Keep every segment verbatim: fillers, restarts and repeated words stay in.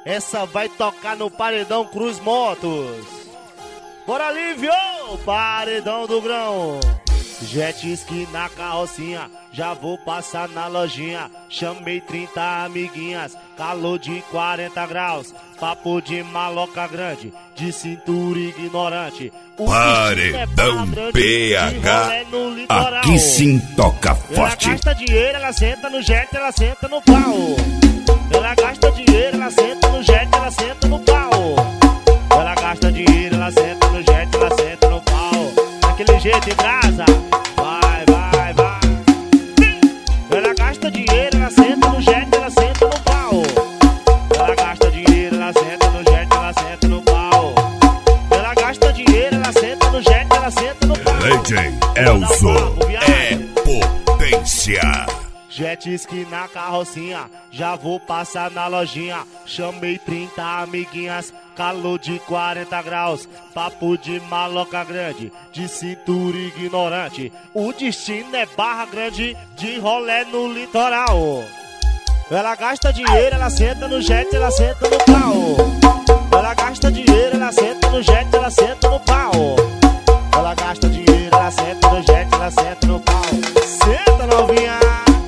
Essa vai tocar no Paredão Cruz Motos. Bora, Lívio! Paredão do Grão. Jet ski na carrocinha, já vou passar na lojinha. Chamei trinta amiguinhas, calor de quarenta graus. Papo de maloca grande, de cintura ignorante. O Paredão é P H, aqui sim toca forte. Ela gasta dinheiro, ela senta no jet, ela senta no pau. Ela gasta dinheiro, ela senta no jet, ela senta no pau. Ela gasta dinheiro, ela senta no jet, ela senta no pau. Daquele jeito em brasa, vai, vai, vai. Ela gasta dinheiro, ela senta no jet, ela senta no pau. Ela gasta dinheiro, ela senta no jet, ela senta no pau. Ela gasta dinheiro, ela senta no jet, ela senta no pau. D J Elzo é potência. Jet ski na carrocinha, já vou passar na lojinha. Chamei trinta amiguinhas, calor de quarenta graus. Papo de maloca grande, de cintura ignorante. O destino é Barra Grande, de rolé no litoral. Ela gasta dinheiro, ela senta no jet, ela senta no pau. Ela gasta dinheiro, ela senta no jet, ela senta no pau. Ela gasta dinheiro, ela senta no jet, ela senta no pau. Senta, novinha.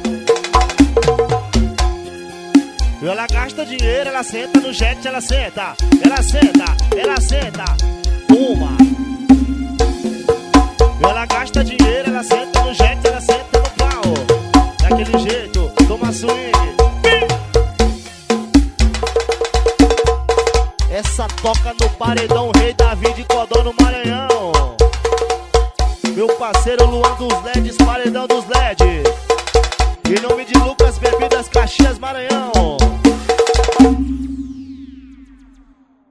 Ela gasta dinheiro, ela senta no jet, ela senta. Ela senta, ela senta. Uma. Ela gasta dinheiro, ela senta no jet, ela senta no pau. Daquele jeito, toma swing. Essa toca no Paredão Rei Davi de Codó no Maranhão. Meu parceiro Luan dos L E Ds, Paredão dos L E Ds. Em nome de Lucas Bebidas Caxias, Maranhão.